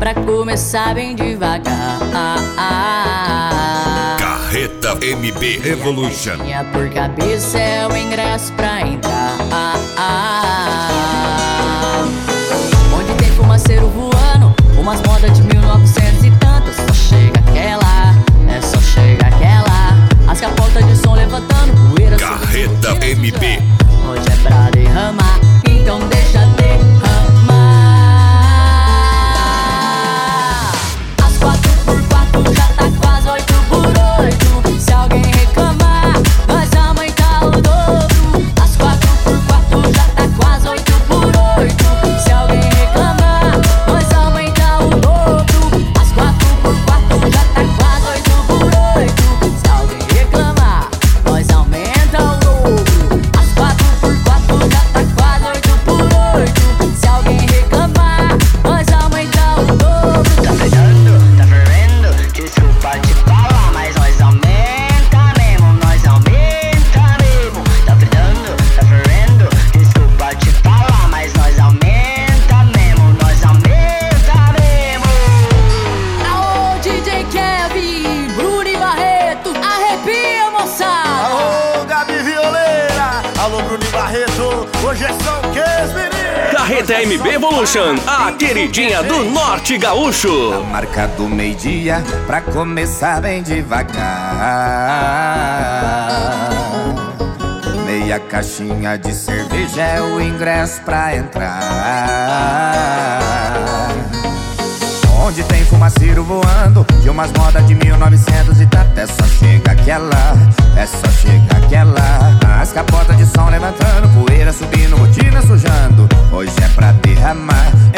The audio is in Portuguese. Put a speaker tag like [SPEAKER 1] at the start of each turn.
[SPEAKER 1] pra começar bem devagar.
[SPEAKER 2] Carreta MB Evolution.
[SPEAKER 1] Minha por cabeça é o ingresso pra entrar. Onde tem fumaceiro voando, umas modas de 1900 e tantas. Só chega aquela, é só chega aquela. As capotas de som levantando, poeira
[SPEAKER 2] Carreta
[SPEAKER 1] subindo,
[SPEAKER 2] MB.
[SPEAKER 1] hoje é pra derramar, então deixa derramar. As 4x4 já tá quase 8x8. Se alguém reclamar, nós aumentar o dobro. As 4x4 já tá quase 8x8. Se alguém reclamar, nós aumentar o dobro. As 4x4 já tá quase 8x8. Se alguém reclamar, nós aumenta o dobro. As 4x4 já tá quase 8x8. Se alguém reclamar, nós aumenta o dobro.
[SPEAKER 3] Tá fedendo, tá fervendo, desculpa te falar, mas nós aumenta mesmo, nós aumenta mesmo. Tá fedendo, tá fervendo, desculpa te falar, mas nós aumenta mesmo, nós aumenta mesmo.
[SPEAKER 1] Aô, DJ Kevin, Bruno e Barreto, arrepia, moçada.
[SPEAKER 4] Alô, Gabi Violeira. Alô, Bruno e Barreto. Hoje é São Quês, menino.
[SPEAKER 5] Carreta MB Evolution, a queridinha do Norte Gaúcho.
[SPEAKER 6] Marca do meio-dia pra começar bem devagar. Meia caixinha de cerveja é o ingresso pra entrar. Onde tem fumaceiro voando de umas modas de 1900 e tanto. É só chega aquela, é só chega aquela. As capotas de som levantando, poeira subindo, rotina sujando. Hoje é pra derramar,